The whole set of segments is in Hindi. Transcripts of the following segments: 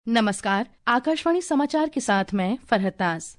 नमस्कार, आकाशवाणी समाचार के साथ मैं फरहत नाज।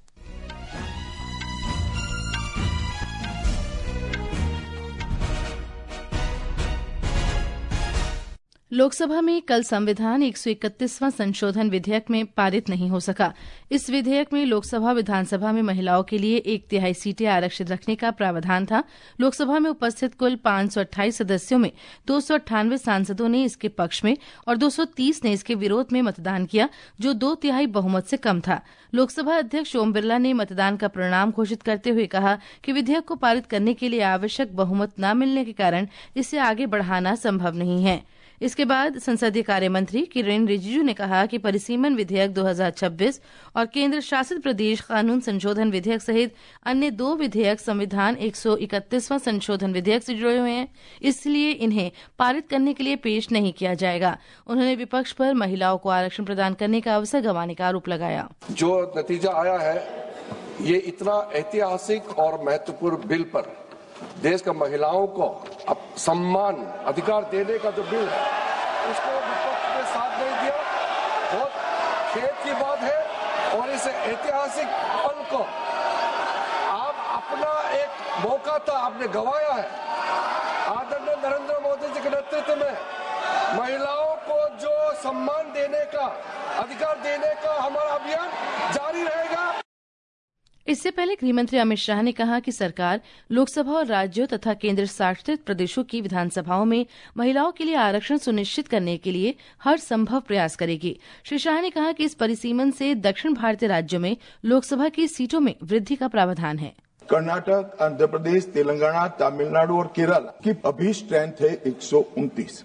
लोकसभा में कल संविधान 131वां संशोधन विधेयक में पारित नहीं हो सका। इस विधेयक में लोकसभा विधानसभा में महिलाओं के लिए 1/3 सीटें आरक्षित रखने का प्रावधान था। लोकसभा में उपस्थित कुल 528 सदस्यों में 298 सांसदों ने इसके पक्ष में और 230 ने इसके विरोध में मतदान किया, जो 2/3 बहुमत से कम था। लोकसभा अध्यक्ष ओम बिरला ने मतदान का परिणाम घोषित करते हुए कहा कि विधेयक को पारित करने के लिए आवश्यक बहुमत न मिलने के कारण इसे आगे बढ़ाना संभव नहीं है। इसके बाद संसदीय कार्य मंत्री किरेन रिजिजू ने कहा कि परिसीमन विधेयक 2026 और केंद्र शासित प्रदेश कानून संशोधन विधेयक सहित अन्य 2 विधेयक संविधान 131वां संशोधन विधेयक से जुड़े हुए हैं, इसलिए इन्हें पारित करने के लिए पेश नहीं किया जाएगा। उन्होंने विपक्ष पर महिलाओं को आरक्षण प्रदान करने का अवसर गंवाने का आरोप लगाया। जो नतीजा आया है, ये इतना ऐतिहासिक और महत्वपूर्ण बिल पर देश का महिलाओं को अब सम्मान अधिकार देने का जो बिल है, उसको विपक्ष ने साथ नहीं दिया। बहुत खेद की बात है और इस ऐतिहासिक पल को आप अपना एक मौका था, आपने गंवाया है। आदरणीय नरेंद्र मोदी जी के नेतृत्व में महिलाओं को जो सम्मान देने का, अधिकार देने का हमारा अभियान जारी रहेगा। इससे पहले गृहमंत्री अमित शाह ने कहा कि सरकार लोकसभा और राज्यों तथा केंद्र शासित प्रदेशों की विधानसभाओं में महिलाओं के लिए आरक्षण सुनिश्चित करने के लिए हर संभव प्रयास करेगी। श्री शाह ने कहा कि इस परिसीमन से दक्षिण भारतीय राज्यों में लोकसभा की सीटों में वृद्धि का प्रावधान है। कर्नाटक, आंध्र प्रदेश, तेलंगाना, तमिलनाडु और केरल की अभी स्ट्रेंथ है 129,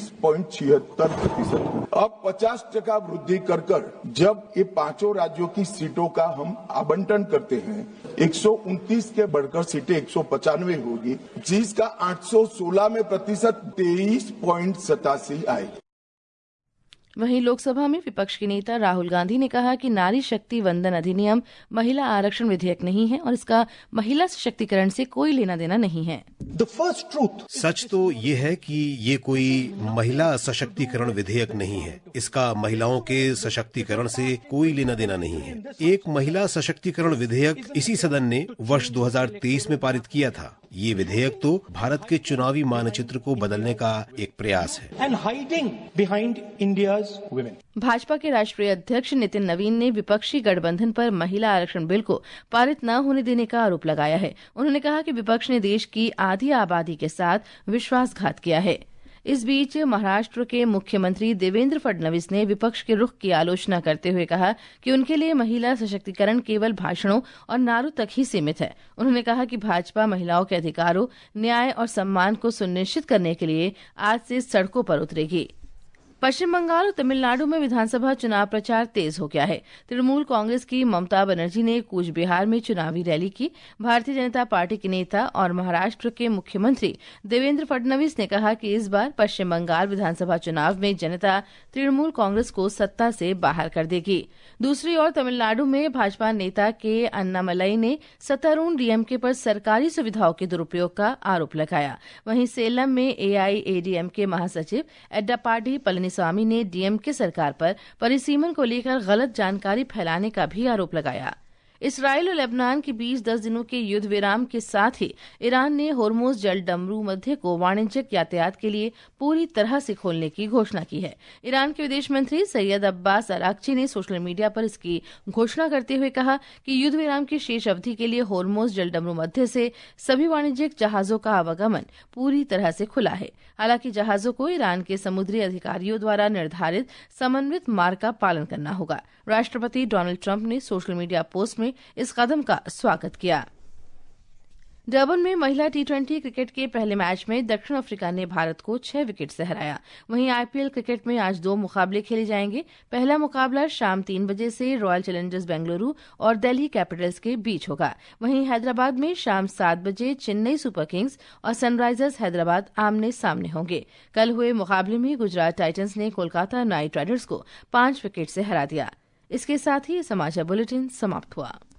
23.76%। अब 50% वृद्धि कर जब ये 5 राज्यों की सीटों का हम आवंटन करते हैं, 129 के बढ़कर सीटें 195 होगी, जिसका 816 में प्रतिशत 23.87 आएगी। वहीं लोकसभा में विपक्ष के नेता राहुल गांधी ने कहा कि नारी शक्ति वंदन अधिनियम महिला आरक्षण विधेयक नहीं है और इसका महिला सशक्तिकरण से कोई लेना देना नहीं है। सच तो ये है कि ये कोई महिला सशक्तिकरण विधेयक नहीं है। इसका महिलाओं के सशक्तिकरण से कोई लेना देना नहीं है। एक महिला सशक्तिकरण विधेयक इसी सदन ने वर्ष 2023 में पारित किया था। ये विधेयक तो भारत के चुनावी मानचित्र को बदलने का एक प्रयास है। भाजपा के राष्ट्रीय अध्यक्ष नितिन नवीन ने विपक्षी गठबंधन पर महिला आरक्षण बिल को पारित न होने देने का आरोप लगाया है। उन्होंने कहा कि विपक्ष ने देश की आधी आबादी के साथ विश्वासघात किया है। इस बीच महाराष्ट्र के मुख्यमंत्री देवेंद्र फडणवीस ने विपक्ष के रुख की आलोचना करते हुए कहा कि उनके लिए महिला सशक्तिकरण केवल भाषणों और नारों तक ही सीमित है। उन्होंने कहा कि भाजपा महिलाओं के अधिकारों, न्याय और सम्मान को सुनिश्चित करने के लिए आज से सड़कों पर उतरेगी। पश्चिम बंगाल और तमिलनाडु में विधानसभा चुनाव प्रचार तेज हो गया है। तृणमूल कांग्रेस की ममता बनर्जी ने कूच बिहार में चुनावी रैली की। भारतीय जनता पार्टी के नेता और महाराष्ट्र के मुख्यमंत्री देवेंद्र फडणवीस ने कहा कि इस बार पश्चिम बंगाल विधानसभा चुनाव में जनता तृणमूल कांग्रेस को सत्ता से बाहर कर देगी। दूसरी ओर तमिलनाडु में भाजपा नेता के अन्नामलई ने सत्तारूढ़ डीएमके पर सरकारी सुविधाओं के दुरुपयोग का आरोप लगाया। वहीं सेलम में एआईएडीएमके महासचिव एड्डापाडी स्वामी ने डीएमके सरकार पर परिसीमन को लेकर गलत जानकारी फैलाने का भी आरोप लगाया। इसराइल और लेबनान के बीच 10 दिनों के युद्ध विराम के साथ ही ईरान ने होर्मुज जल डमरू मध्य को वाणिज्यिक यातायात के लिए पूरी तरह से खोलने की घोषणा की है। ईरान के विदेश मंत्री सैयद अब्बास अराक्ची ने सोशल मीडिया पर इसकी घोषणा करते हुए कहा कि युद्ध विराम की शेष अवधि के लिए होर्मुज जल डमरू मध्य से सभी वाणिज्यिक जहाजों का आवागमन पूरी तरह से खुला है। हालांकि जहाजों को ईरान के समुद्री अधिकारियों द्वारा निर्धारित समन्वित मार्ग का पालन करना होगा। राष्ट्रपति डोनाल्ड ट्रंप ने सोशल मीडिया पोस्ट में इस कदम का स्वागत किया। डरबन में महिला T20 क्रिकेट के पहले मैच में दक्षिण अफ्रीका ने भारत को 6 विकेट से हराया। वहीं आईपीएल क्रिकेट में आज 2 मुकाबले खेले जाएंगे। पहला मुकाबला शाम 3 बजे से रॉयल चैलेंजर्स बेंगलुरु और दिल्ली कैपिटल्स के बीच होगा। वहीं हैदराबाद में शाम 7 बजे चेन्नई सुपर किंग्स और सनराइजर्स हैदराबाद आमने सामने होंगे। कल हुए मुकाबले में गुजरात टाइटंस ने कोलकाता नाइट राइडर्स को 5 विकेट से हरा दिया। इसके साथ ही समाचार बुलेटिन समाप्त हुआ।